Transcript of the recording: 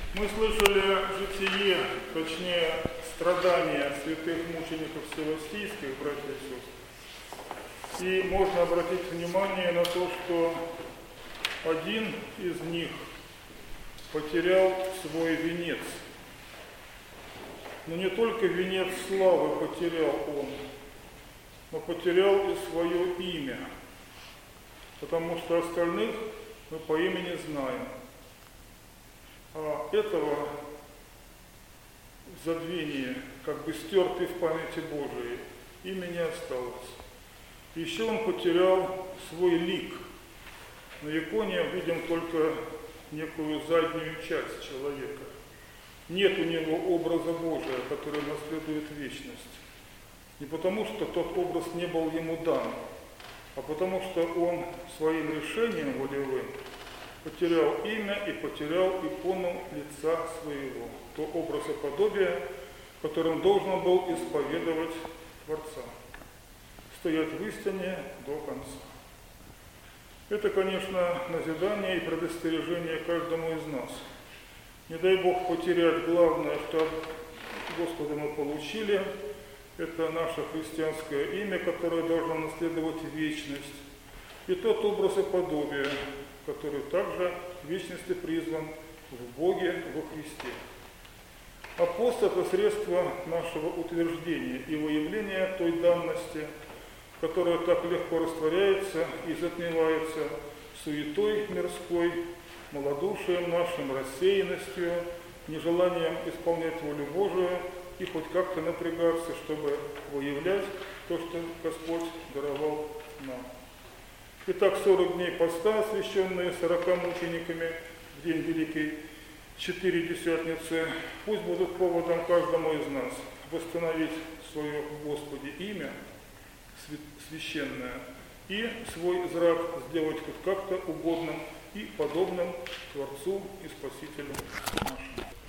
Мы слышали житие, точнее страдания святых мучеников севастийских, братья и сестры. И можно обратить внимание на то, что один из них потерял свой венец. Но не только венец славы потерял он, но потерял и свое имя. Потому что остальных мы по имени знаем. А этого забвения, как бы стерты в памяти Божией, имя не осталось. Еще он потерял свой лик. На иконе видим только некую заднюю часть человека. Нет у него образа Божия, который наследует вечность. Не потому, что тот образ не был ему дан, а потому, что он своим решением волевым потерял имя и потерял икону лица своего, то образоподобие, которым должен был исповедовать Творца, стоять в истине до конца. Это, конечно, назидание и предостережение каждому из нас. Не дай Бог потерять главное, что от Господа мы получили, это наше христианское имя, которое должно наследовать вечность, и тот образ и подобие, который также в вечности призван в Боге во Христе. А пост – это средство нашего утверждения и выявления той данности, которая так легко растворяется и затмевается суетой мирской, малодушием нашим, рассеянностью, нежеланием исполнять волю Божию и хоть как-то напрягаться, чтобы выявлять то, что Господь даровал нам. Итак, 40 дней поста, освященные 40 мучениками в день Великой Четыредесятницы, пусть будут поводом каждому из нас восстановить свое в Господе имя священное и свой зрак сделать хоть как-то угодным и подобным Творцу и Спасителю нашему.